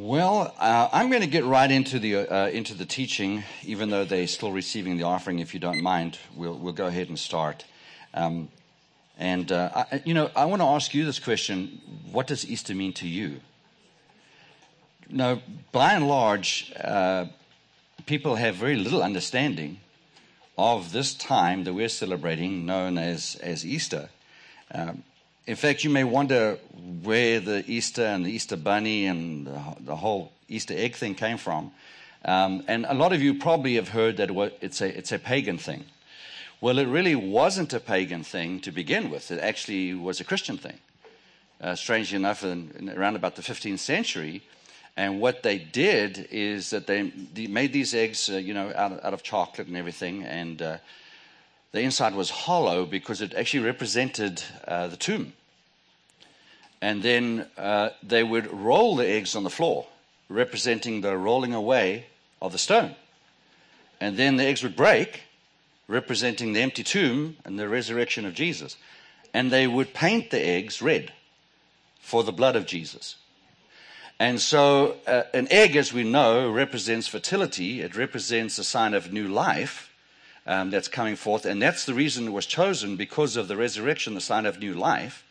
Well, I'm going to get right into the teaching, even though they're still receiving the offering. If you don't mind, we'll go ahead and start. I want to ask you this question: what does Easter mean to you? Now, by and large, people have very little understanding of this time that we're celebrating, known as Easter. In fact, you may wonder where the Easter and the Easter bunny and the whole Easter egg thing came from. And a lot of you probably have heard that it's a pagan thing. Well, it really wasn't a pagan thing to begin with. It actually was a Christian thing. Strangely enough, around about the 15th century. And what they did is that they made these eggs, out of chocolate and everything, and the inside was hollow because it actually represented the tomb. And then they would roll the eggs on the floor, representing the rolling away of the stone. And then the eggs would break, representing the empty tomb and the resurrection of Jesus. And they would paint the eggs red for the blood of Jesus. And so an egg, as we know, represents fertility. It represents a sign of new life. That's coming forth, and that's the reason it was chosen, because of the resurrection, the sign of new life.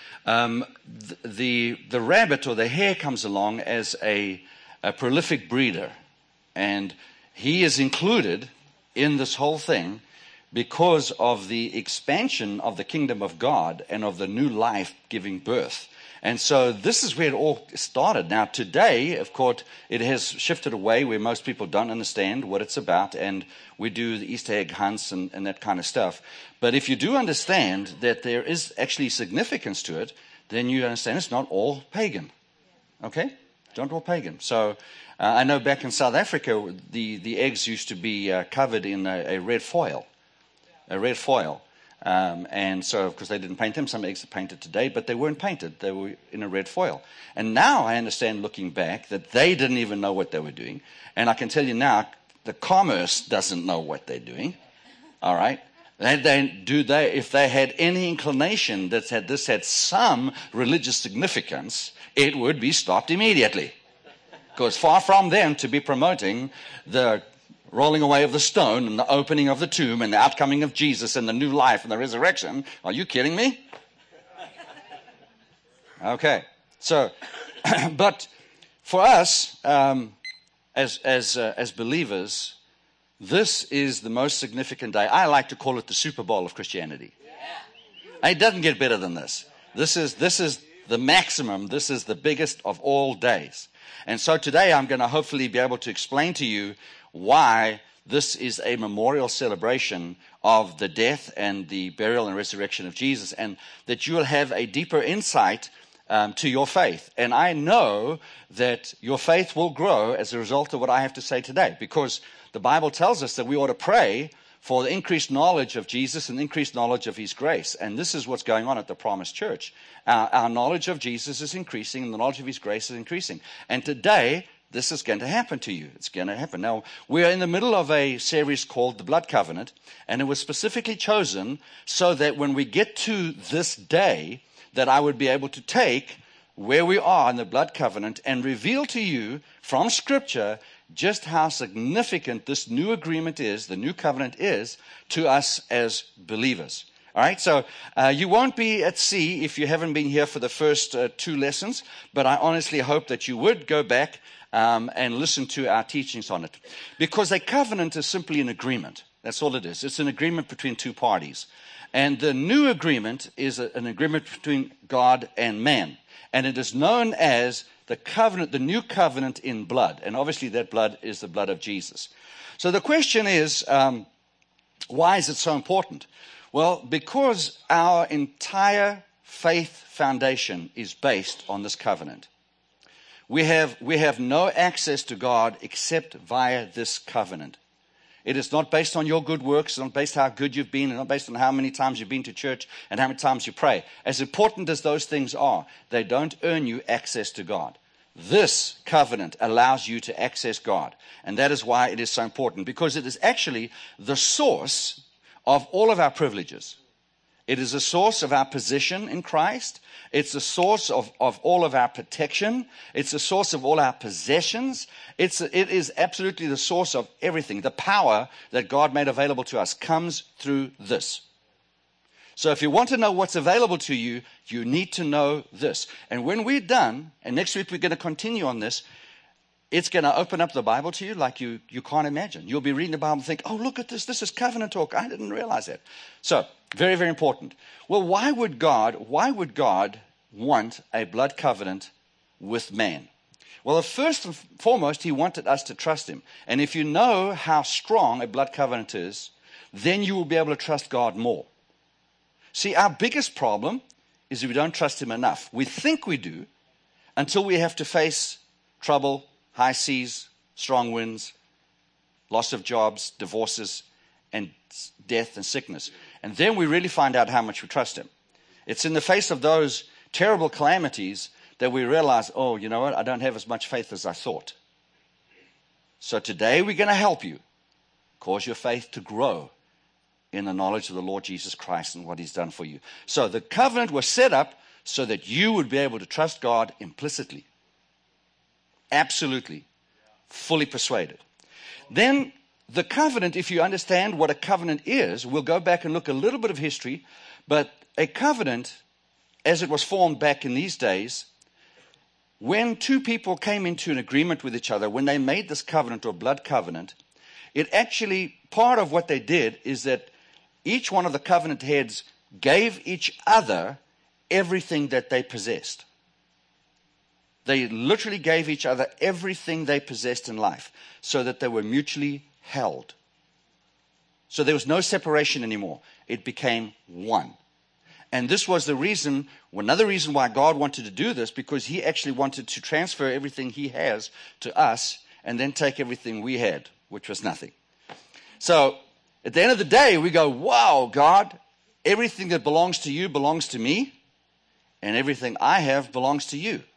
The rabbit or the hare comes along as a prolific breeder, and he is included in this whole thing because of the expansion of the kingdom of God and of the new life giving birth. And so this is where it all started. Now today, of course, it has shifted away where most people don't understand what it's about, and we do the Easter egg hunts and that kind of stuff. But if you do understand that there is actually significance to it, then you understand it's not all pagan. Okay? It's not all pagan. So I know back in South Africa, the eggs used to be covered in a red foil. A red foil. And so, because they didn't paint them, some eggs are painted today, but they weren't painted. They were in a red foil. And now I understand, looking back, that they didn't even know what they were doing. And I can tell you now, the commerce doesn't know what they're doing. All right? If they had any inclination that this had some religious significance, it would be stopped immediately. Because far from them to be promoting the rolling away of the stone and the opening of the tomb and the outcoming of Jesus and the new life and the resurrection. Are you kidding me? Okay. So, but for us, as believers, this is the most significant day. I like to call it the Super Bowl of Christianity. It doesn't get better than this. This is the maximum. This is the biggest of all days. And so today I'm going to hopefully be able to explain to you why this is a memorial celebration of the death and the burial and resurrection of Jesus, and that you will have a deeper insight to your faith. And I know that your faith will grow as a result of what I have to say today, because the Bible tells us that we ought to pray for the increased knowledge of Jesus and increased knowledge of His grace. And this is what's going on at the Promised Church. Our knowledge of Jesus is increasing, and the knowledge of His grace is increasing. And today, this is going to happen to you. It's going to happen. Now, we're in the middle of a series called The Blood Covenant, and it was specifically chosen so that when we get to this day, that I would be able to take where we are in the Blood Covenant and reveal to you from Scripture just how significant this new agreement is, the new covenant is, to us as believers. All right, so you won't be at sea if you haven't been here for the first two lessons, but I honestly hope that you would go back and listen to our teachings on it. Because a covenant is simply an agreement. That's all it is. It's an agreement between two parties. And the new agreement is an agreement between God and man. And it is known as the covenant, the new covenant in blood. And obviously that blood is the blood of Jesus. So the question is, why is it so important? Well, because our entire faith foundation is based on this covenant. We have no access to God except via this covenant. It is not based on your good works. It's not based on how good you've been. It's not based on how many times you've been to church and how many times you pray. As important as those things are, they don't earn you access to God. This covenant allows you to access God. And that is why it is so important, because it is actually the source of all of our privileges. It is a source of our position in Christ. It's a source of all of our protection. It's a source of all our possessions. It is absolutely the source of everything. The power that God made available to us comes through this. So if you want to know what's available to you, you need to know this. And when we're done, and next week we're going to continue on this, it's going to open up the Bible to you like you can't imagine. You'll be reading the Bible and think, oh, look at this. This is covenant talk. I didn't realize that. So, very, very important. Well, why would God want a blood covenant with man? Well, first and foremost, he wanted us to trust him. And if you know how strong a blood covenant is, then you will be able to trust God more. See, our biggest problem is that we don't trust him enough. We think we do until we have to face trouble, high seas, strong winds, loss of jobs, divorces, and death and sickness. And then we really find out how much we trust him. It's in the face of those terrible calamities that we realize, oh, you know what? I don't have as much faith as I thought. So today we're going to help you cause your faith to grow in the knowledge of the Lord Jesus Christ and what he's done for you. So the covenant was set up so that you would be able to trust God implicitly. Absolutely. Fully persuaded. Then the covenant, if you understand what a covenant is, we'll go back and look a little bit of history, but a covenant, as it was formed back in these days, when two people came into an agreement with each other, when they made this covenant or blood covenant, it actually, part of what they did is that each one of the covenant heads gave each other everything that they possessed. They literally gave each other everything they possessed in life so that they were mutually held. So there was no separation anymore. It became one. And this was the reason, another reason why God wanted to do this, because he actually wanted to transfer everything he has to us and then take everything we had, which was nothing. So at the end of the day, we go, wow, God, everything that belongs to you belongs to me, and everything I have belongs to you.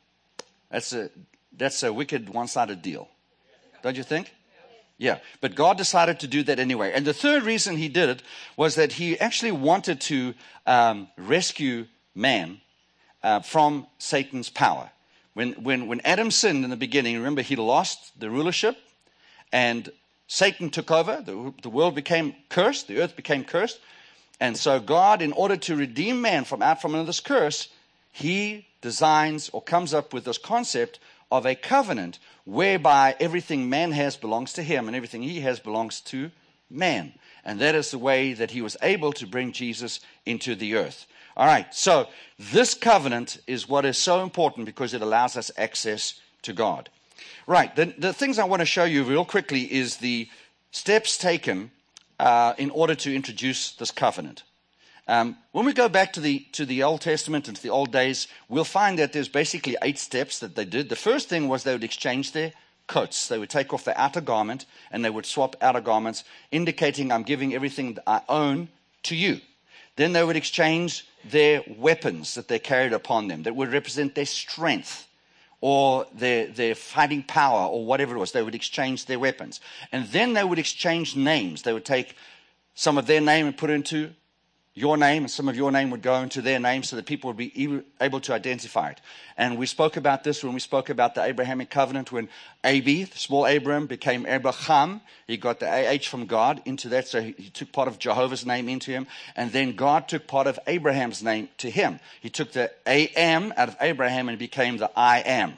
That's a wicked one-sided deal. Don't you think? Yeah. But God decided to do that anyway. And the third reason he did it was that he actually wanted to rescue man from Satan's power. When Adam sinned in the beginning, remember, he lost the rulership and Satan took over. The world became cursed. The earth became cursed. And so God, in order to redeem man from under this curse, he designs or comes up with this concept of a covenant whereby everything man has belongs to him and everything he has belongs to man. And that is the way that he was able to bring Jesus into the earth. All right, so this covenant is what is so important because it allows us access to God. Right, the things I want to show you real quickly is the steps taken in order to introduce this covenant. When we go back to the Old Testament and to the old days, we'll find that there's basically 8 steps that they did. The first thing was they would exchange their coats. They would take off their outer garment and they would swap outer garments, indicating I'm giving everything that I own to you. Then they would exchange their weapons that they carried upon them that would represent their strength or their fighting power or whatever it was. They would exchange their weapons. And then they would exchange names. They would take some of their name and put it into your name, and some of your name would go into their name so that people would be able to identify it. And we spoke about this when we spoke about the Abrahamic covenant, when Abi, the small Abram, became Abraham. He got the AH from God into that, so he took part of Jehovah's name into him. And then God took part of Abraham's name to him. He took the AM out of Abraham and became the I am.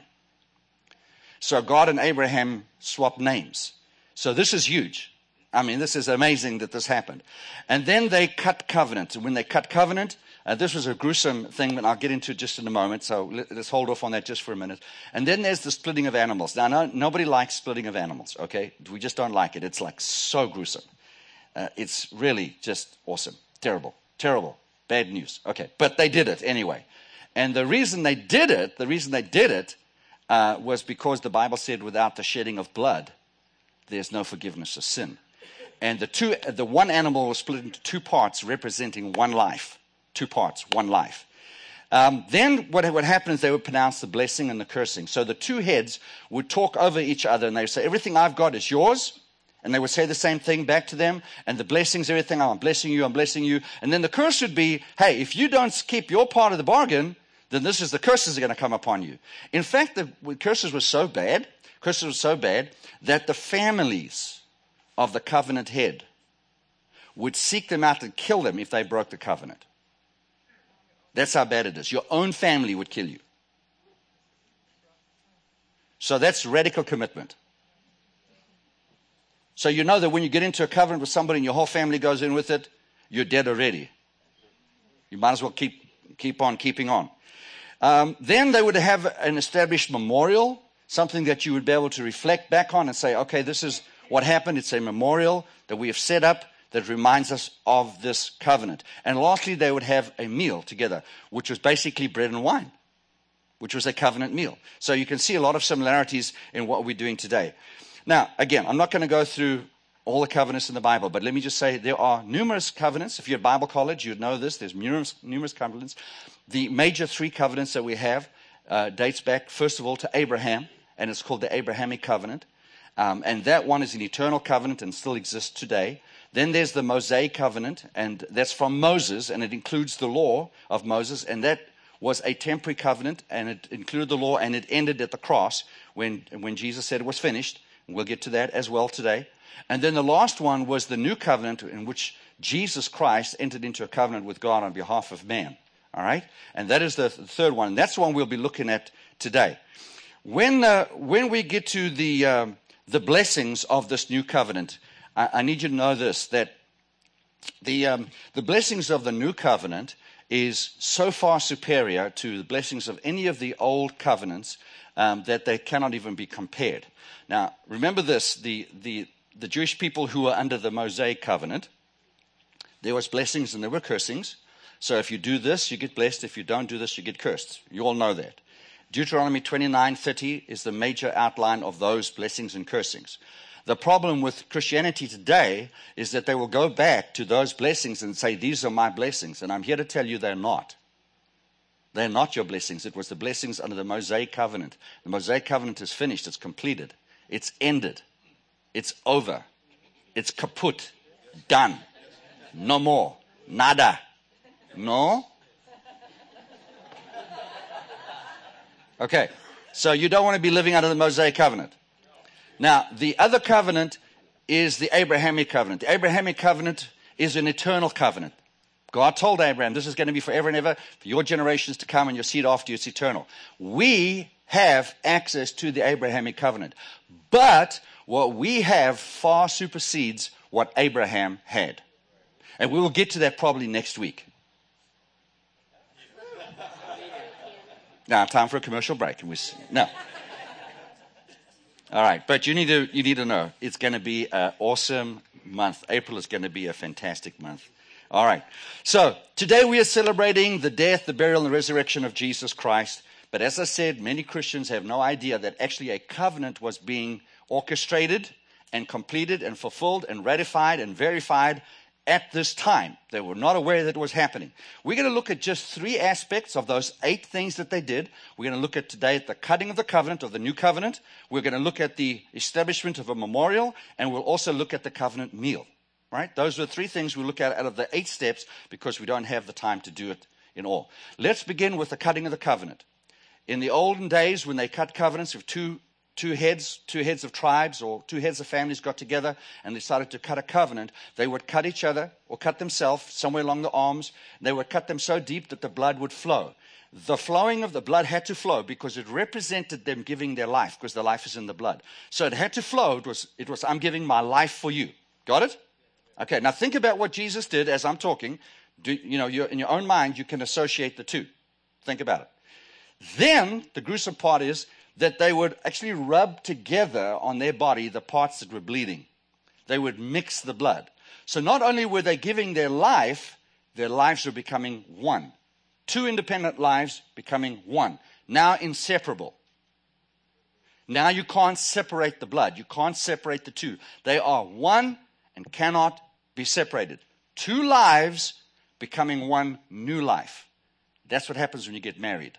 So God and Abraham swapped names. So this is huge. I mean, this is amazing that this happened. And then they cut covenant. And when they cut covenant, this was a gruesome thing, but I'll get into it just in a moment. So let's hold off on that just for a minute. And then there's the splitting of animals. Now, nobody likes splitting of animals, okay? We just don't like it. It's like so gruesome. It's really just awesome. Terrible. Terrible. Bad news. Okay. But they did it anyway. And the reason they did it was because the Bible said without the shedding of blood, there's no forgiveness of sin. And the one animal was split into 2 parts representing one life. 2 parts, one life. Then what would happen is they would pronounce the blessing and the cursing. So the 2 heads would talk over each other and they would say, everything I've got is yours And they would say the same thing back to them. And the blessings, everything, oh, I'm blessing you, I'm blessing you. And then the curse would be, hey, if you don't keep your part of the bargain, then this is the curses are going to come upon you. In fact, the curses were so bad that the families of the covenant head would seek them out and kill them if they broke the covenant. That's how bad it is. Your own family would kill you. So that's radical commitment. So you know that when you get into a covenant with somebody and your whole family goes in with it, you're dead already. You might as well keep on keeping on. Then they would have an established memorial, something that you would be able to reflect back on and say, okay, this is what happened. It's a memorial that we have set up that reminds us of this covenant. And lastly, they would have a meal together, which was basically bread and wine, which was a covenant meal. So you can see a lot of similarities in what we're doing today. Now, again, I'm not going to go through all the covenants in the Bible, but let me just say there are numerous covenants. If you're at Bible college, you'd know this. There's numerous covenants. The major 3 covenants that we have dates back, first of all, to Abraham, and it's called the Abrahamic covenant. And that one is an eternal covenant and still exists today. Then there's the Mosaic covenant, and that's from Moses, and it includes the law of Moses, and that was a temporary covenant, and it included the law, and it ended at the cross when Jesus said it was finished. We'll get to that as well today. And then the last one was the new covenant in which Jesus Christ entered into a covenant with God on behalf of man. All right? And that is the third one. And that's the one we'll be looking at today. When we get to the blessings of this new covenant, I need you to know this, that the blessings of the new covenant is so far superior to the blessings of any of the old covenants that they cannot even be compared. Now, remember this, the Jewish people who were under the Mosaic covenant, there was blessings and there were cursings. So if you do this, you get blessed. If you don't do this, you get cursed. You all know that. Deuteronomy 29:30 is the major outline of those blessings and cursings. The problem with Christianity today is that they will go back to those blessings and say, these are my blessings. And I'm here to tell you they're not. They're not your blessings. It was the blessings under the Mosaic covenant. The Mosaic covenant is finished. It's completed. It's ended. It's over. It's kaput. Done. No more. Nada. No? Okay. So you don't want to be living under the Mosaic covenant. Now, the other covenant is the Abrahamic covenant. The Abrahamic covenant is an eternal covenant. God told Abraham, this is going to be forever and ever, for your generations to come and your seed after you, it's eternal. We have access to the Abrahamic covenant. But what we have far supersedes what Abraham had. And we will get to that probably next week. Now, time for a commercial break. No. All right, but you need to know, it's going to be an awesome month. April is going to be a fantastic month. All right, so today we are celebrating the death, the burial, and the resurrection of Jesus Christ. But as I said, many Christians have no idea that actually a covenant was being orchestrated and completed and fulfilled and ratified and verified at this time. They were not aware that it was happening. We're going to look at just 3 aspects of those 8 things that they did. We're going to look at today at the cutting of the covenant, of the new covenant. We're going to look at the establishment of a memorial, and we'll also look at the covenant meal. Right? Those are 3 things we'll look at out of the 8 steps because we don't have the time to do it in all. Let's begin with the cutting of the covenant. In the olden days, when they cut covenants of two heads of tribes or 2 heads of families got together and decided to cut a covenant, they would cut each other or cut themselves somewhere along the arms. They would cut them so deep that the blood would flow. The flowing of the blood had to flow because it represented them giving their life, because the life is in the blood. So it had to flow. It was I'm giving my life for you. Got it? Okay, now think about what Jesus did as I'm talking. You're, in your own mind, you can associate the 2. Think about it. Then, the gruesome part is that they would actually rub together on their body the parts that were bleeding. They would mix the blood. So not only were they giving their lives were becoming one. 2 independent lives becoming one. Now inseparable. Now you can't separate the blood. You can't separate the 2. They are one and cannot be separated. 2 lives becoming one new life. That's what happens when you get married.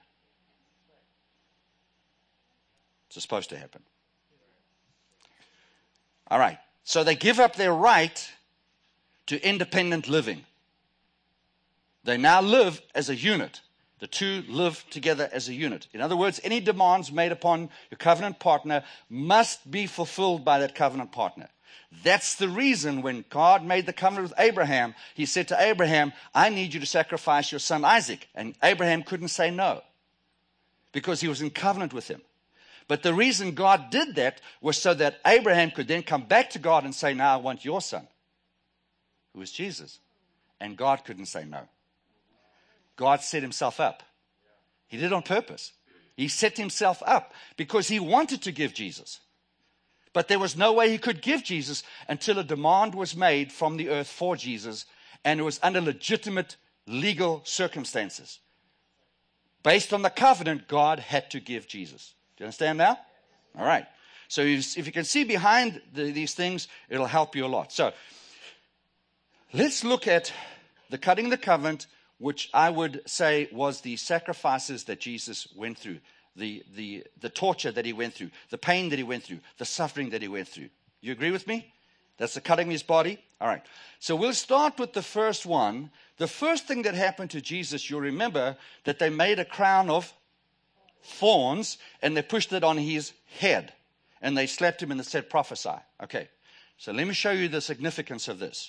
It's supposed to happen. All right. So they give up their right to independent living. They now live as a unit. The two live together as a unit. In other words, any demands made upon your covenant partner must be fulfilled by that covenant partner. That's the reason when God made the covenant with Abraham, he said to Abraham, I need you to sacrifice your son Isaac. And Abraham couldn't say no because he was in covenant with him. But the reason God did that was so that Abraham could then come back to God and say, now I want your son, who is Jesus. And God couldn't say no. God set himself up. He did it on purpose. He set himself up because he wanted to give Jesus. But there was no way he could give Jesus until a demand was made from the earth for Jesus, and it was under legitimate legal circumstances. Based on the covenant, God had to give Jesus. Do you understand now? All right. So if you can see behind these things, it'll help you a lot. So let's look at the cutting the covenant, which I would say was the sacrifices that Jesus went through, the torture that he went through, the pain that he went through, the suffering that he went through. You agree with me? That's the cutting of his body? All right. So we'll start with the first one. The first thing that happened to Jesus, you'll remember that they made a crown of thorns and they pushed it on his head. And they slapped him and they said, prophesy. Okay. So let me show you the significance of this.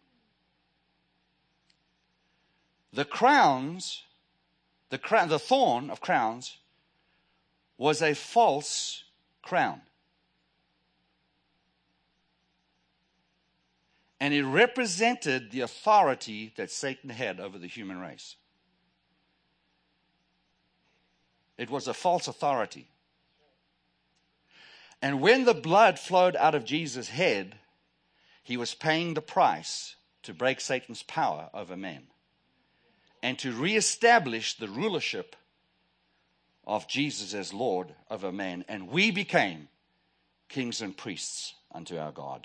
The crowns, the thorn of crowns was a false crown. And it represented the authority that Satan had over the human race. It was a false authority. And when the blood flowed out of Jesus' head, he was paying the price to break Satan's power over man and to reestablish the rulership of Jesus as Lord over man. And we became kings and priests unto our God.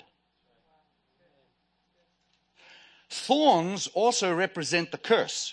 Thorns also represent the curse.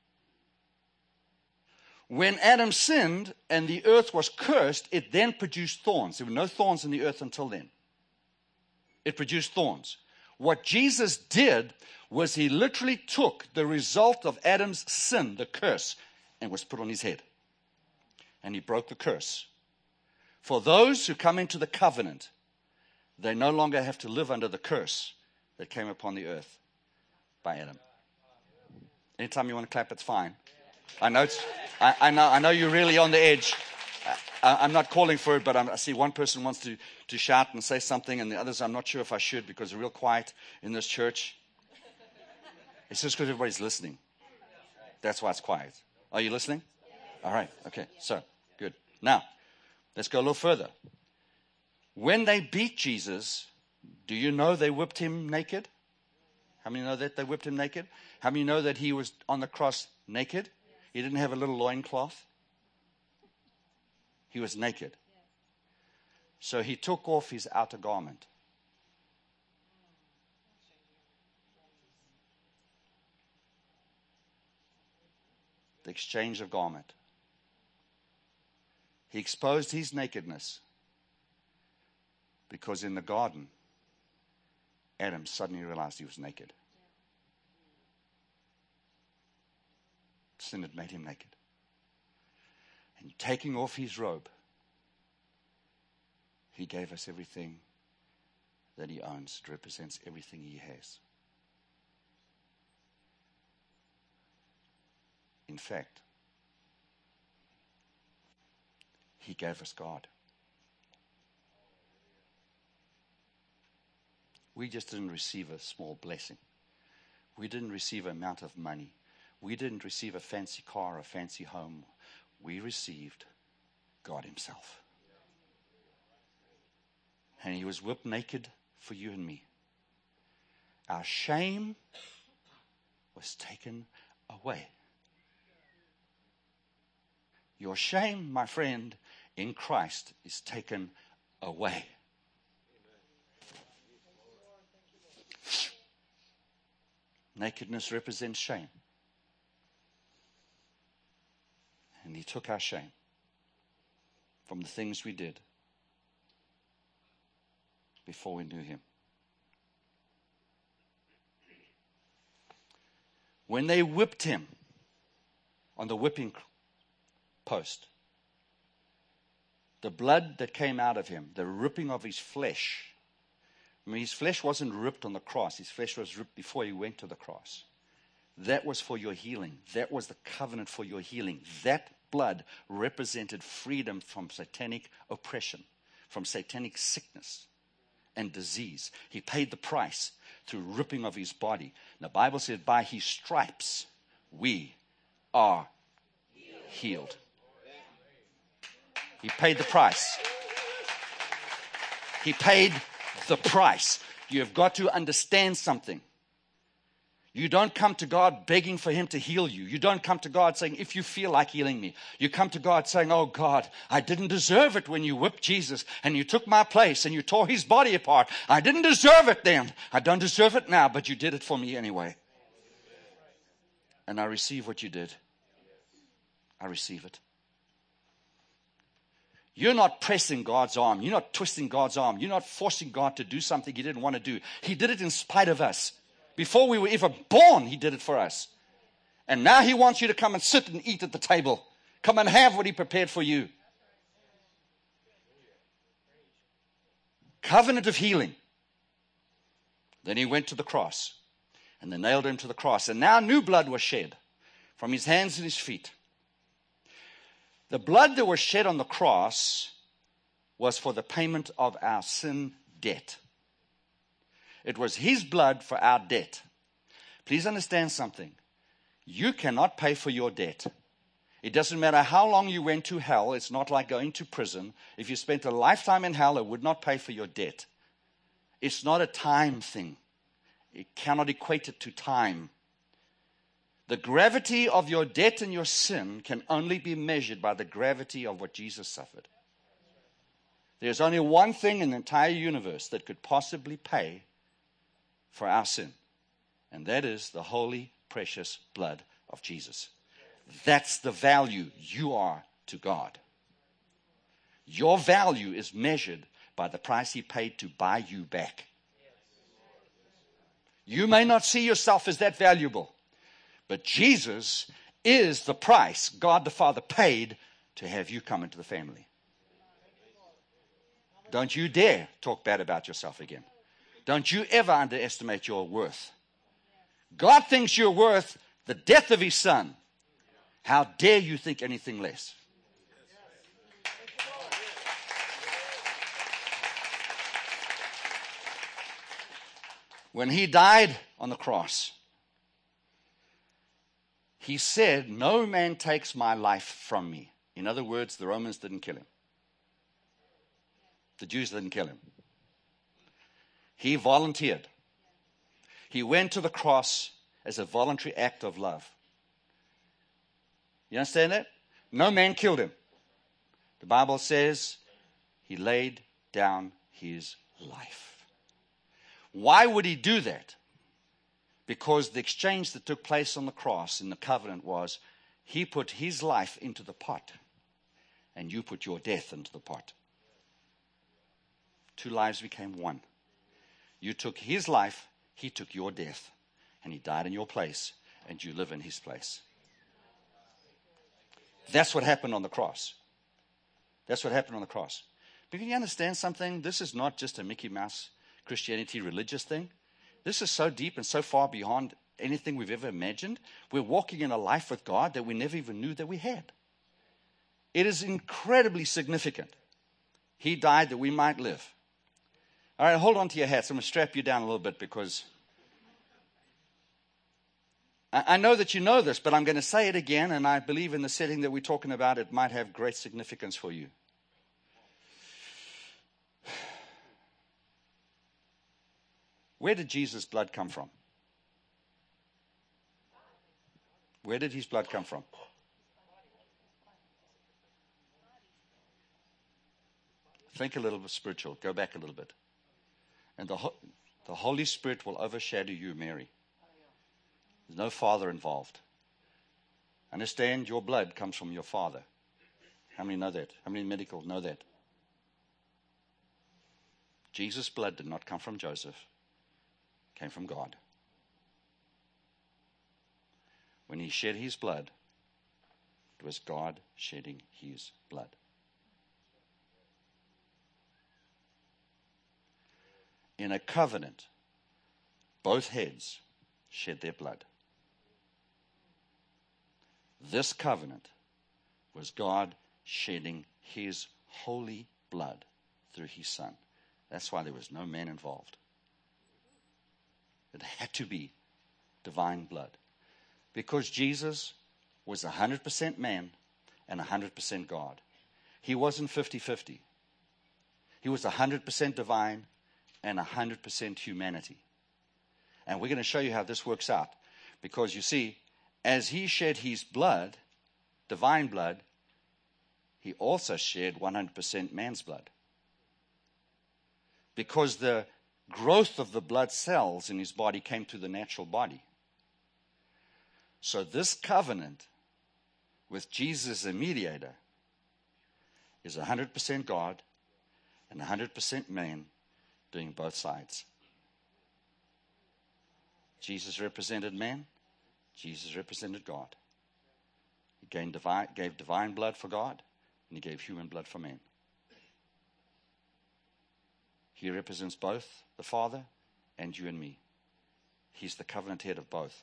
When Adam sinned and the earth was cursed, it then produced thorns. There were no thorns in the earth until then. It produced thorns. What Jesus did was he literally took the result of Adam's sin, the curse, and was put on his head. And he broke the curse. For those who come into the covenant, they no longer have to live under the curse that came upon the earth by Adam. Anytime you want to clap, it's fine. I know you're really on the edge. I'm not calling for it, but I see one person wants to shout and say something, and the others, I'm not sure if I should because they're real quiet in this church. It's just because everybody's listening. That's why it's quiet. Are you listening? All right. Okay. So, good. Now, let's go a little further. When they beat Jesus, do you know they whipped him naked? How many know that they whipped him naked? How many know that he was on the cross naked? He didn't have a little loincloth. He was naked. So he took off his outer garment. The exchange of garment. He exposed his nakedness because in the garden, Adam suddenly realized he was naked. Sin had made him naked. And taking off his robe, he gave us everything that he owns. It represents everything he has. In fact, he gave us God. We just didn't receive a small blessing. We didn't receive an amount of money. We didn't receive a fancy car, a fancy home. We received God himself. And he was whipped naked for you and me. Our shame was taken away. Your shame, my friend, in Christ is taken away. Nakedness represents shame. And he took our shame from the things we did before we knew him. When they whipped him on the whipping post, the blood that came out of him, the ripping of his flesh, I mean, his flesh wasn't ripped on the cross. His flesh was ripped before he went to the cross. That was for your healing. That was the covenant for your healing. That blood represented freedom from satanic oppression, from satanic sickness and disease. He paid the price through ripping of his body. And the Bible says, by his stripes, we are healed. He paid the price. He paid the price. You have got to understand something. You don't come to God begging for him to heal you. You don't come to God saying, if you feel like healing me. You come to God saying, oh God, I didn't deserve it when you whipped Jesus and you took my place and you tore his body apart. I didn't deserve it then. I don't deserve it now, but you did it for me anyway. And I receive what you did. I receive it. You're not pressing God's arm. You're not twisting God's arm. You're not forcing God to do something he didn't want to do. He did it in spite of us. Before we were ever born, he did it for us. And now he wants you to come and sit and eat at the table. Come and have what he prepared for you. Covenant of healing. Then he went to the cross. And they nailed him to the cross. And now new blood was shed from his hands and his feet. The blood that was shed on the cross was for the payment of our sin debt. It was his blood for our debt. Please understand something. You cannot pay for your debt. It doesn't matter how long you went to hell. It's not like going to prison. If you spent a lifetime in hell, it would not pay for your debt. It's not a time thing. It cannot equate it to time. The gravity of your debt and your sin can only be measured by the gravity of what Jesus suffered. There's only one thing in the entire universe that could possibly pay for our sin, and that is the holy, precious blood of Jesus. That's the value you are to God. Your value is measured by the price he paid to buy you back. You may not see yourself as that valuable, but Jesus is the price God the Father paid to have you come into the family. Don't you dare talk bad about yourself again. Don't you ever underestimate your worth. God thinks you're worth the death of his son. How dare you think anything less? When he died on the cross, he said, no man takes my life from me. In other words, the Romans didn't kill him. The Jews didn't kill him. He volunteered. He went to the cross as a voluntary act of love. You understand that? No man killed him. The Bible says he laid down his life. Why would he do that? Because the exchange that took place on the cross in the covenant was, he put his life into the pot, and you put your death into the pot. Two lives became one. You took his life, he took your death, and he died in your place, and you live in his place. That's what happened on the cross. That's what happened on the cross. But can you understand something? This is not just a Mickey Mouse Christianity religious thing. This is so deep and so far beyond anything we've ever imagined. We're walking in a life with God that we never even knew that we had. It is incredibly significant. He died that we might live. All right, hold on to your hats. I'm going to strap you down a little bit because I know that you know this, but I'm going to say it again, and I believe in the setting that we're talking about, it might have great significance for you. Where did Jesus' blood come from? Where did his blood come from? Think a little bit spiritual. Go back a little bit. And the Holy Spirit will overshadow you, Mary. There's no father involved. Understand, your blood comes from your father. How many know that? How many medical know that? Jesus' blood did not come from Joseph. It came from God. when he shed his blood, it was God shedding his blood. In a covenant, both heads shed their blood. This covenant was God shedding his holy blood through his Son. That's why there was no man involved. It had to be divine blood. Because Jesus was 100% man and 100% God. He wasn't 50-50. He was 100% divine and 100% humanity. And we're going to show you how this works out. Because you see, as he shed his blood, divine blood, he also shed 100% man's blood. Because the growth of the blood cells in his body came to the natural body. So this covenant with Jesus as mediator is 100% God and 100% man doing both sides. Jesus represented man. Jesus represented God. He gave divine blood for God, and he gave human blood for man. He represents both the Father and you and me. He's the covenant head of both.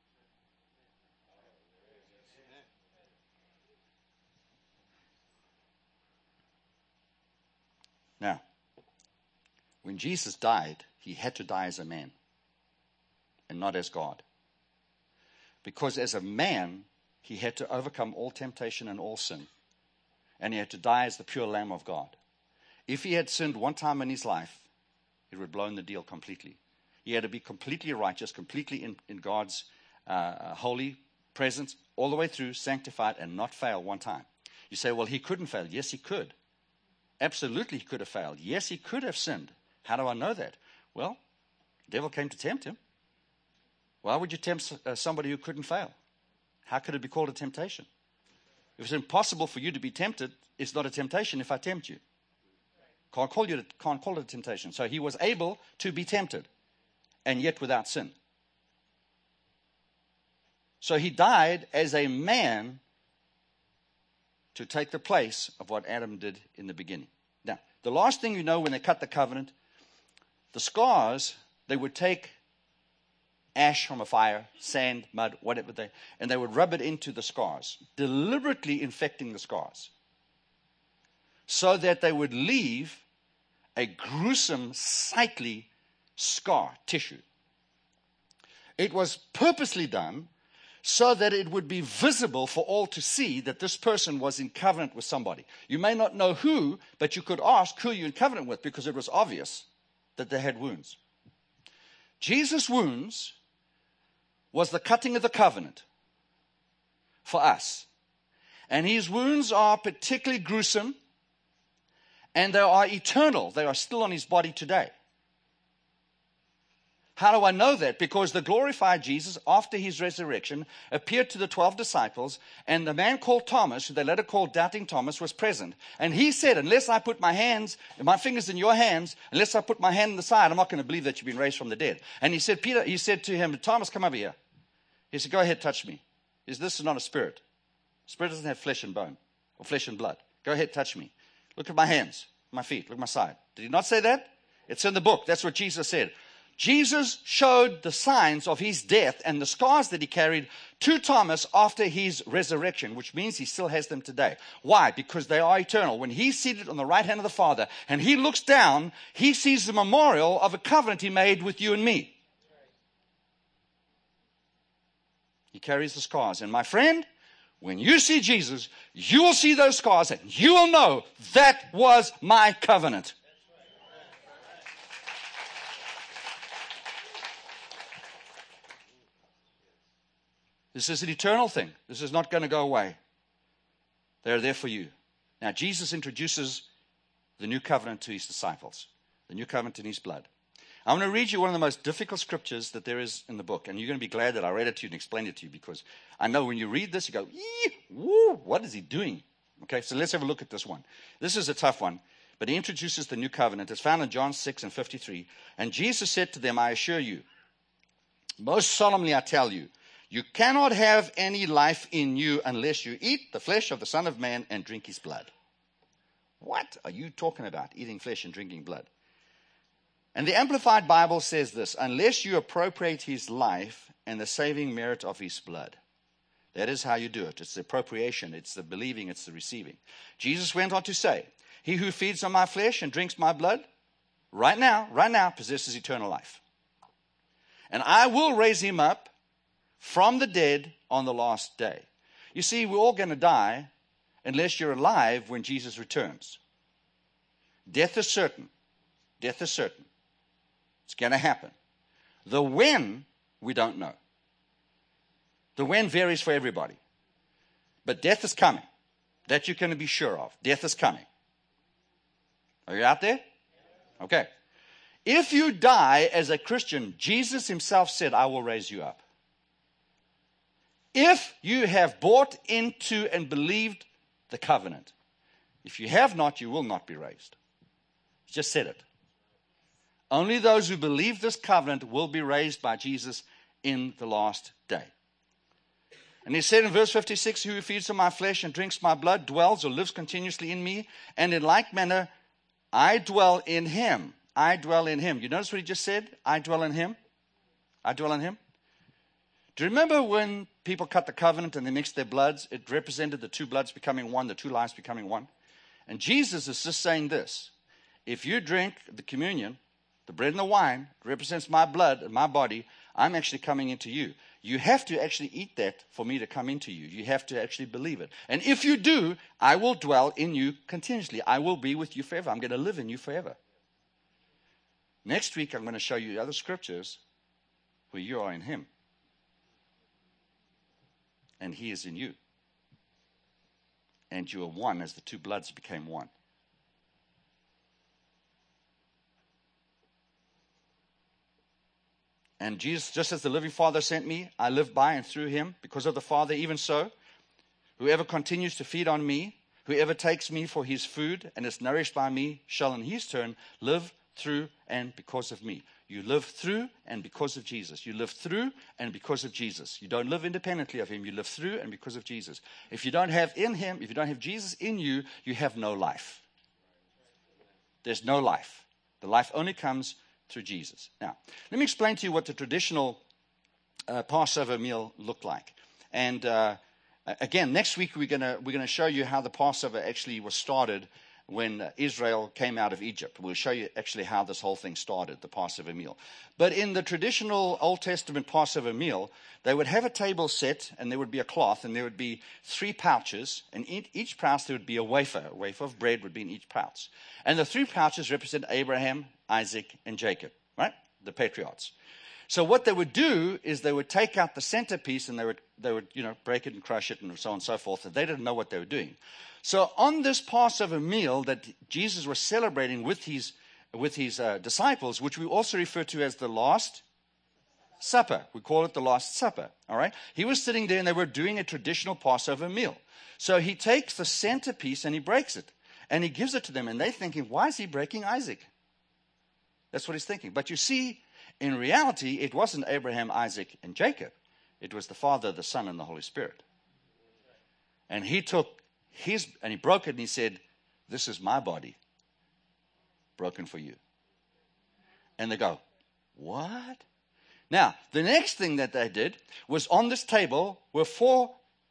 Now, when Jesus died, he had to die as a man and not as God. Because as a man, he had to overcome all temptation and all sin. And he had to die as the pure Lamb of God. If he had sinned one time in his life, it would have blown the deal completely. He had to be completely righteous, completely in God's holy presence, all the way through, sanctified, and not fail one time. You say, well, he couldn't fail. Yes, he could. Absolutely, he could have failed. Yes, he could have sinned. How do I know that? Well, the devil came to tempt him. Why would you tempt somebody who couldn't fail? How could it be called a temptation? If it's impossible for you to be tempted, it's not a temptation if I tempt you. Can't call it a temptation. So he was able to be tempted, and yet without sin. So he died as a man to take the place of what Adam did in the beginning. Now, the last thing you know when they cut the covenant, the scars, they would take ash from a fire, sand, mud, whatever and they would rub it into the scars, deliberately infecting the scars, so that they would leave a gruesome, sightly scar tissue. It was purposely done so that it would be visible for all to see that this person was in covenant with somebody. You may not know who, but you could ask who you're in covenant with, because it was obvious that they had wounds. Jesus' wounds was the cutting of the covenant for us. And his wounds are particularly gruesome, and they are eternal. They are still on his body today. How do I know that? Because the glorified Jesus, after his resurrection, appeared to the 12 disciples, and the man called Thomas, who they later called Doubting Thomas, was present. And he said, unless I put my fingers in your hands, unless I put my hand in the side, I'm not going to believe that you've been raised from the dead. And he said to him, Thomas, come over here. He said, go ahead, touch me. He said, this is not a spirit. Spirit doesn't have flesh and bone, or flesh and blood. Go ahead, touch me. Look at my hands, my feet, look at my side. Did he not say that? It's in the book. That's what Jesus said. Jesus showed the signs of his death and the scars that he carried to Thomas after his resurrection, which means he still has them today. Why? Because they are eternal. When he's seated on the right hand of the Father and he looks down, he sees the memorial of a covenant he made with you and me. He carries the scars. And my friend, when you see Jesus, you will see those scars and you will know that was my covenant. This is an eternal thing. This is not going to go away. They're there for you. Now, Jesus introduces the new covenant to his disciples, the new covenant in his blood. I'm going to read you one of the most difficult scriptures that there is in the book, and you're going to be glad that I read it to you and explained it to you, because I know when you read this, you go, woo, what is he doing? Okay, so let's have a look at this one. This is a tough one, but he introduces the new covenant. It's found in John 6:53. And Jesus said to them, I assure you, most solemnly I tell you, You cannot have any life in you unless you eat the flesh of the Son of Man and drink his blood. What are you talking about, eating flesh and drinking blood? And the Amplified Bible says this: unless you appropriate his life and the saving merit of his blood. That is how you do it. It's the appropriation, it's the believing, it's the receiving. Jesus went on to say, he who feeds on my flesh and drinks my blood, right now, possesses eternal life. And I will raise him up from the dead on the last day. You see, we're all going to die unless you're alive when Jesus returns. Death is certain. Death is certain. It's going to happen. The when, we don't know. The when varies for everybody. But death is coming. That you can be sure of. Death is coming. Are you out there? Okay. If you die as a Christian, Jesus himself said, I will raise you up. If you have bought into and believed the covenant. If you have not, you will not be raised. He just said it. Only those who believe this covenant will be raised by Jesus in the last day. And he said in verse 56, he who feeds on my flesh and drinks my blood dwells or lives continuously in me, and in like manner I dwell in him. I dwell in him. You notice what he just said? I dwell in him. I dwell in him. Do you remember when people cut the covenant and they mixed their bloods? It represented the two bloods becoming one, the two lives becoming one. And Jesus is just saying this. If you drink the communion, the bread and the wine, represents my blood and my body, I'm actually coming into you. You have to actually eat that for me to come into you. You have to actually believe it. And if you do, I will dwell in you continuously. I will be with you forever. I'm going to live in you forever. Next week, I'm going to show you other scriptures where you are in him. And he is in you. And you are one as the two bloods became one. And Jesus, just as the living Father sent me, I live by and through him because of the Father. Even so, whoever continues to feed on me, whoever takes me for his food and is nourished by me, shall in his turn live through and because of me. You live through and because of Jesus. You live through and because of Jesus. You don't live independently of him. You live through and because of Jesus. If you don't have in him, if you don't have Jesus in you, you have no life. There's no life. The life only comes through Jesus. Now, let me explain to you what the traditional Passover meal looked like. And again, next week we're gonna show you how the Passover actually was started when Israel came out of Egypt. We'll show you actually how this whole thing started, the Passover meal. But in the traditional Old Testament Passover meal, they would have a table set, and there would be a cloth, and there would be 3 pouches, and in each pouch there would be a wafer. A wafer of bread would be in each pouch. And the 3 pouches represent Abraham, Isaac, and Jacob, right? The patriarchs. So what they would do is they would take out the centerpiece and they would break it and crush it and so on and so forth. And they didn't know what they were doing. So on this Passover meal that Jesus was celebrating with his disciples, which we also refer to as the Last Supper. We call it the Last Supper, all right? He was sitting there and they were doing a traditional Passover meal. So he takes the centerpiece and he breaks it. And he gives it to them. And they're thinking, why is he breaking Isaac? That's what he's thinking. But you see, in reality, it wasn't Abraham, Isaac, and Jacob. It was the Father, the Son, and the Holy Spirit. And he took and he broke it and he said, this is my body broken for you. And they go, what? Now, the next thing that they did was on this table were four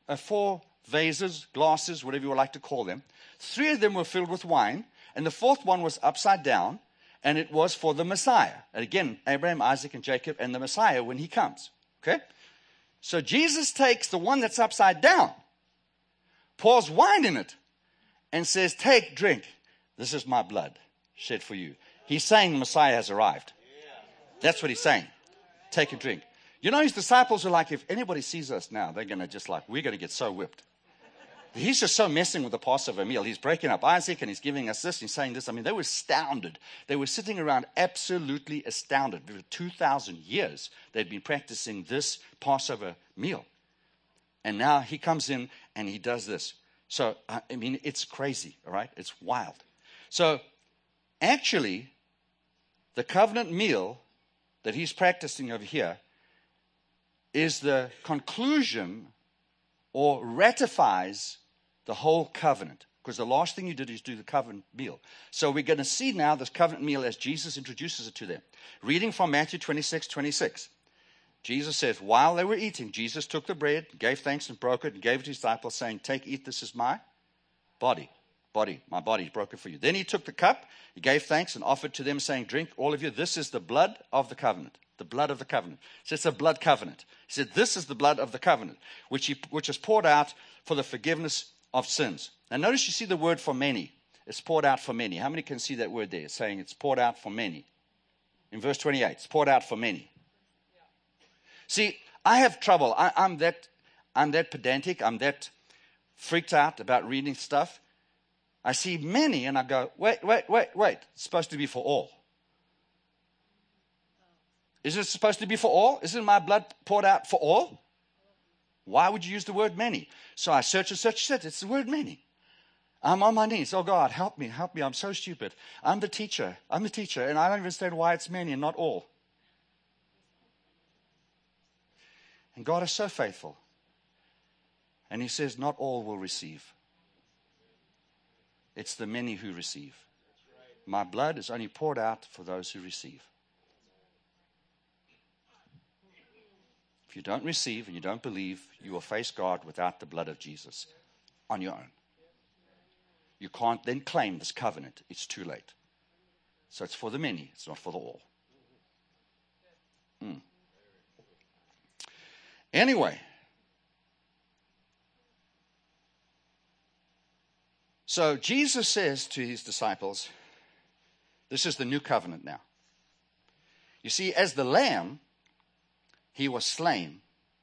vases, glasses, whatever you would like to call them. 3 of them were filled with wine, and the 4th one was upside down, and it was for the Messiah. And again, Abraham, Isaac, and Jacob, and the Messiah when he comes. Okay? So Jesus takes the one that's upside down, pours wine in it, and says, take, drink. This is my blood shed for you. He's saying the Messiah has arrived. That's what he's saying. Take a drink. You know, his disciples are like, if anybody sees us now, they're going to just like, we're going to get so whipped. He's just so messing with the Passover meal. He's breaking up Isaac and he's giving us this. He's saying this. I mean, they were astounded. They were sitting around absolutely astounded. For 2,000 years, they'd been practicing this Passover meal. And now he comes in and he does this. So, I mean, it's crazy, all right? It's wild. So, actually, the covenant meal that he's practicing over here is the conclusion or ratifies the whole covenant. Because the last thing you did is do the covenant meal. So we're going to see now this covenant meal as Jesus introduces it to them. Reading from Matthew 26:26. Jesus says, while they were eating, Jesus took the bread, gave thanks and broke it, and gave it to his disciples, saying, take, eat, this is my body. My body is broken for you. Then he took the cup, he gave thanks and offered to them, saying, drink all of you, this is the blood of the covenant. The blood of the covenant. So it's a blood covenant. He said, this is the blood of the covenant, which is poured out for the forgiveness of sins. Now notice you see the word for many. It's poured out for many. How many can see that word there? It's saying it's poured out for many. In verse 28, it's poured out for many. See, I have trouble. I'm that pedantic. I'm that freaked out about reading stuff. I see many and I go, wait. It's supposed to be for all. Is it supposed to be for all? Isn't my blood poured out for all? Why would you use the word many? So I search. It's the word many. I'm on my knees. Oh, God, help me. I'm so stupid. I'm the teacher, and I don't understand why it's many and not all. And God is so faithful. And he says, not all will receive. It's the many who receive. My blood is only poured out for those who receive. If you don't receive and you don't believe, you will face God without the blood of Jesus on your own. You can't then claim this covenant. It's too late. So it's for the many. It's not for the all. Anyway. So Jesus says to his disciples, this is the new covenant now. You see, as the lamb, he was slain.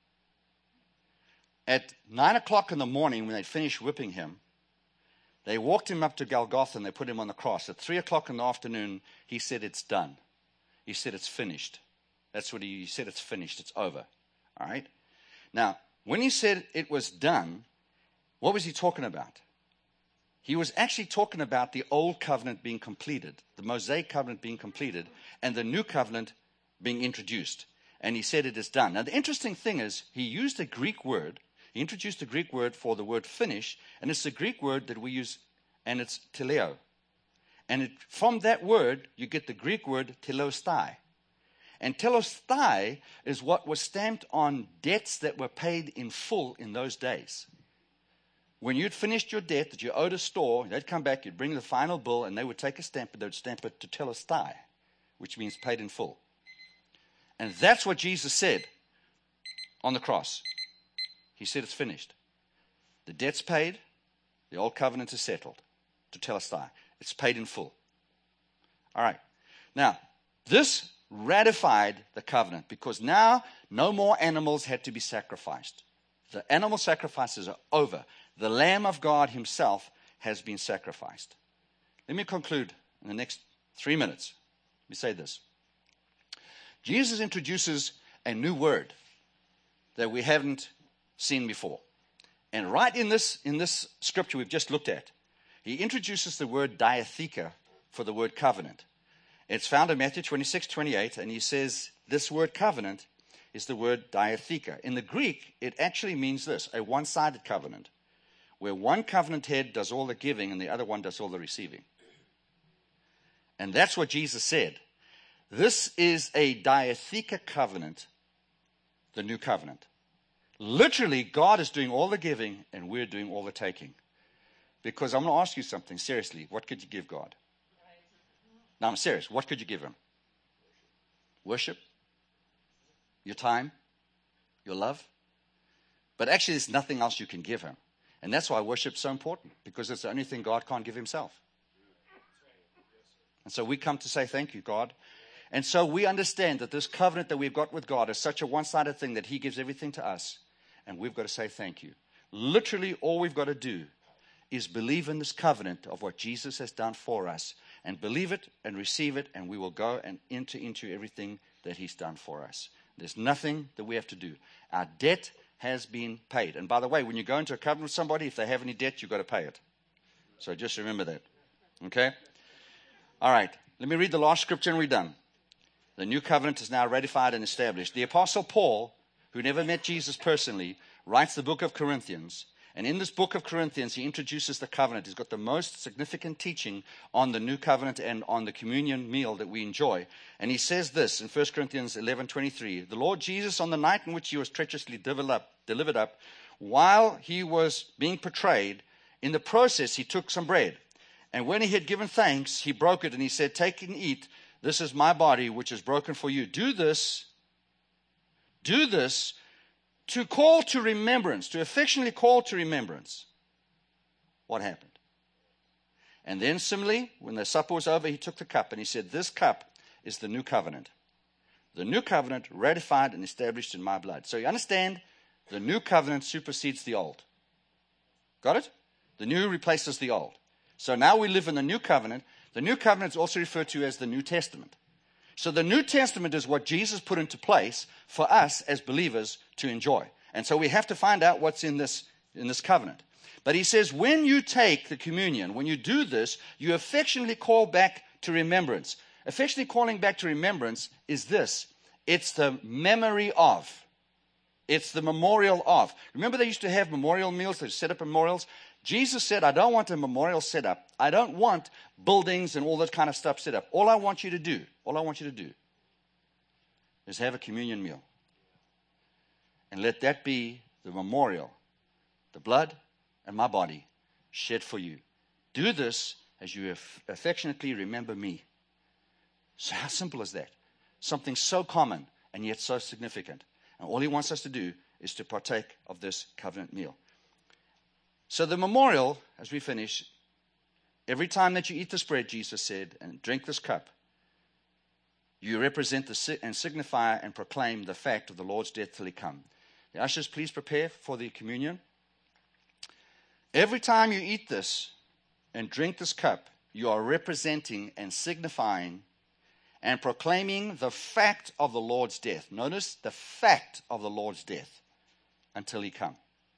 At 9 o'clock in the morning, when they finished whipping him, they walked him up to Golgotha and they put him on the cross. At 3 o'clock in the afternoon, he said, it's done. He said, it's finished. That's what he said, it's finished. It's over. All right? Now, when he said it was done, what was he talking about? He was actually talking about the old covenant being completed, the Mosaic covenant being completed, and the new covenant being introduced. And he said it is done. Now, the interesting thing is, he used a Greek word. He introduced a Greek word for the word finish, and it's the Greek word that we use, and it's teleo. And from that word, you get the Greek word telostai. And telostai is what was stamped on debts that were paid in full in those days. When you'd finished your debt that you owed a store, they'd come back, you'd bring the final bill, and they would take a stamp, and they'd stamp it to telostai, which means paid in full. And that's what Jesus said on the cross. He said it's finished. The debt's paid, the old covenant is settled, to telostai. It's paid in full. All right. Now, this ratified the covenant because now no more animals had to be sacrificed. The animal sacrifices are over. The Lamb of God himself has been sacrificed. Let me conclude in the next 3 minutes. Let me say this. Jesus introduces a new word that we haven't seen before. And right in this scripture we've just looked at, he introduces the word diatheka for the word covenant. It's found in Matthew 26:28, and he says this word covenant is the word diatheka. In the Greek, it actually means this, a one-sided covenant, where one covenant head does all the giving and the other one does all the receiving. And that's what Jesus said. This is a diatheka covenant, the new covenant. Literally, God is doing all the giving and we're doing all the taking. Because I'm going to ask you something, seriously. What could you give God? No, I'm serious. What could you give him? Worship? Your time? Your love? But actually, there's nothing else you can give him. And that's why worship's so important. Because it's the only thing God can't give himself. And so we come to say thank you, God. And so we understand that this covenant that we've got with God is such a one-sided thing that he gives everything to us. And we've got to say thank you. Literally, all we've got to do is believe in this covenant of what Jesus has done for us. And believe it and receive it. And we will go and enter into everything that he's done for us. There's nothing that we have to do. Our debt has been paid. And by the way, when you go into a covenant with somebody, if they have any debt, you've got to pay it. So just remember that. Okay? All right. Let me read the last scripture and we're done. The new covenant is now ratified and established. The Apostle Paul who never met Jesus personally, writes the book of Corinthians. And in this book of Corinthians, he introduces the covenant. He's got the most significant teaching on the new covenant and on the communion meal that we enjoy. And he says this in 1 Corinthians 11:23, the Lord Jesus, on the night in which he was treacherously delivered up, while he was being betrayed, in the process he took some bread. And when he had given thanks, he broke it and he said, take and eat. This is my body, which is broken for you. Do this to call to remembrance, to affectionately call to remembrance what happened. And then similarly, when the supper was over, he took the cup and he said, this cup is the new covenant. The new covenant ratified and established in my blood. So you understand, the new covenant supersedes the old. Got it? The new replaces the old. So now we live in the new covenant. The new covenant is also referred to as the New Testament. So the New Testament is what Jesus put into place for us as believers to enjoy. And so we have to find out what's in this covenant. But he says, when you take the communion, when you do this, you affectionately call back to remembrance. Affectionately calling back to remembrance is this. It's the memory of. It's the memorial of. Remember they used to have memorial meals, they set up memorials. Jesus said, I don't want a memorial set up. I don't want buildings and all that kind of stuff set up. All I want you to do is have a communion meal. And let that be the memorial, the blood and my body shed for you. Do this as you affectionately remember me. So how simple is that? Something so common and yet so significant. And all he wants us to do is to partake of this covenant meal. So the memorial, as we finish, every time that you eat this bread, Jesus said, and drink this cup, you represent and signify and proclaim the fact of the Lord's death till he come. The ushers, please prepare for the communion. Every time you eat this and drink this cup, you are representing and signifying and proclaiming the fact of the Lord's death. Notice the fact of the Lord's death until he come.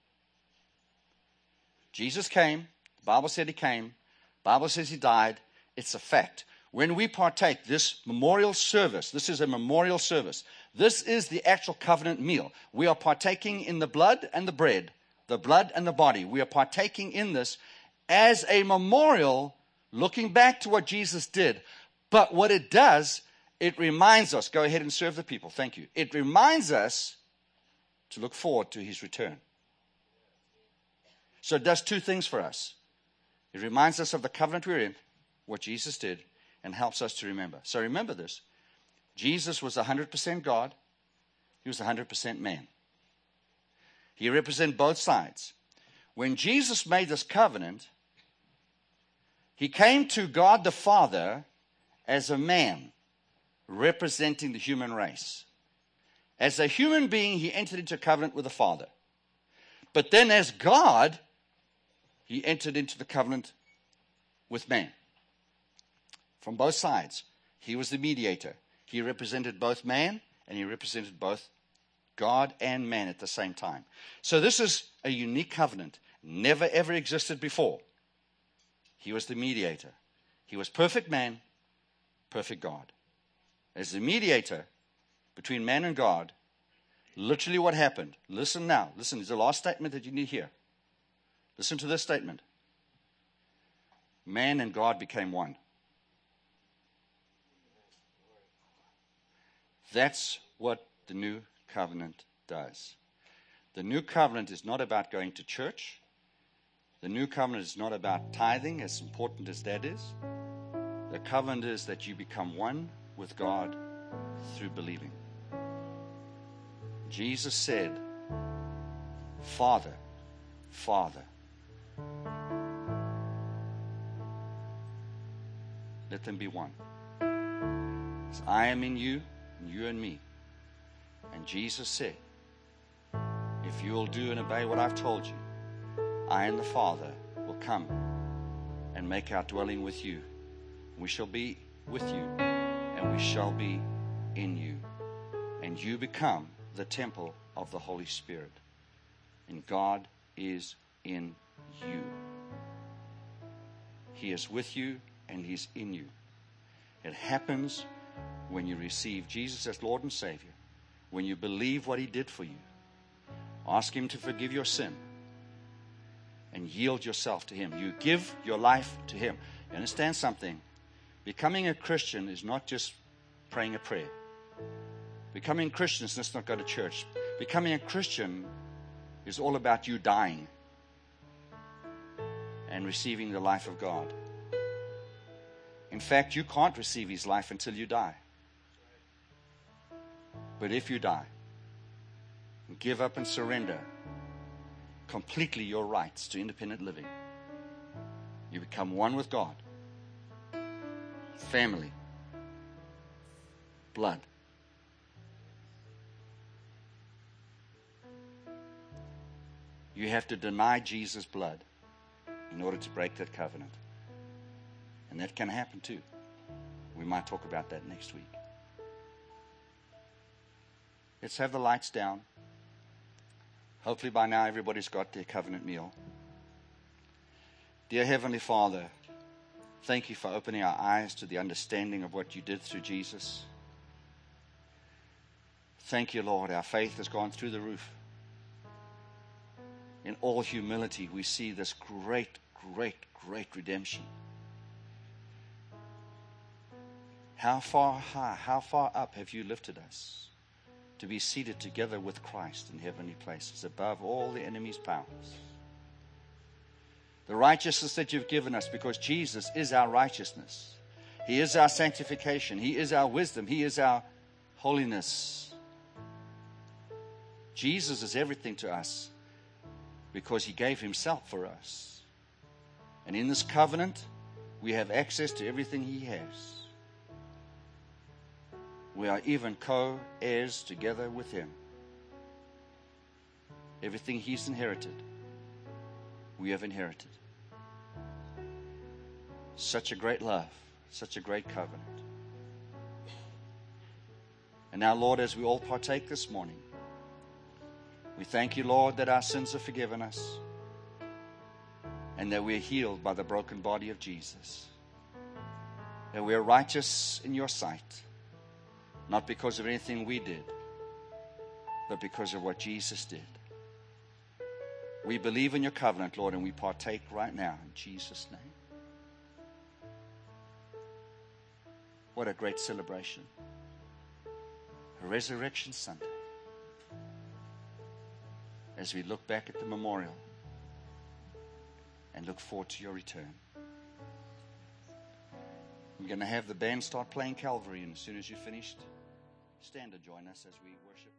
Jesus came. The Bible said he came. The Bible says he died. It's a fact. When we partake this memorial service, this is a memorial service. This is the actual covenant meal. We are partaking in the blood and the bread, the blood and the body. We are partaking in this as a memorial, looking back to what Jesus did. But what it does, it reminds us, go ahead and serve the people, thank you. It reminds us to look forward to his return. So it does two things for us. It reminds us of the covenant we're in, what Jesus did, and helps us to remember. So remember this. Jesus was 100% God. He was 100% man. He represented both sides. When Jesus made this covenant, he came to God the Father as a man representing the human race. As a human being, he entered into a covenant with the Father. But then as God, he entered into the covenant with man. From both sides. He was the mediator. He represented both man and he represented both God and man at the same time. So this is a unique covenant. Never ever existed before. He was the mediator. He was perfect man, perfect God. As the mediator between man and God, literally what happened. Listen now. Listen, it's the last statement that you need to hear. Listen to this statement. Man and God became one. That's what the new covenant does. The new covenant is not about going to church. The new covenant is not about tithing, as important as that is. The covenant is that you become one with God through believing. Jesus said, Father, Father, let them be one. As I am in you, and you and me. And Jesus said, if you will do and obey what I've told you, I and the Father will come and make our dwelling with you. We shall be with you, and we shall be in you. And you become the temple of the Holy Spirit. And God is in you. He is with you, and He's in you. It happens when you receive Jesus as Lord and Savior, when you believe what He did for you, ask Him to forgive your sin and yield yourself to Him. You give your life to Him. You understand something? Becoming a Christian is not just praying a prayer. Becoming a Christian is just not go to church. Becoming a Christian is all about you dying and receiving the life of God. In fact, you can't receive His life until you die. But if you die, and give up and surrender completely your rights to independent living, you become one with God, family, blood. You have to deny Jesus' blood in order to break that covenant. And that can happen too. We might talk about that next week. Let's have the lights down. Hopefully by now everybody's got their covenant meal. Dear Heavenly Father, thank you for opening our eyes to the understanding of what you did through Jesus. Thank you, Lord. Our faith has gone through the roof. In all humility, we see this great, great, great redemption. How far high, how far up have you lifted us to be seated together with Christ in heavenly places above all the enemy's powers? The righteousness that you've given us, because Jesus is our righteousness. He is our sanctification. He is our wisdom. He is our holiness. Jesus is everything to us because He gave Himself for us. And in this covenant, we have access to everything He has. We are even co-heirs together with Him. Everything He's inherited, we have inherited. Such a great love, such a great covenant. And now, Lord, as we all partake this morning, we thank you, Lord, that our sins are forgiven us and that we are healed by the broken body of Jesus. That we are righteous in your sight, not because of anything we did, but because of what Jesus did. We believe in your covenant, Lord, and we partake right now in Jesus' name. What a great celebration. Resurrection Sunday. As we look back at the memorial and look forward to your return. I'm going to have the band start playing Calvary, and as soon as you're finished, stand and join us as we worship.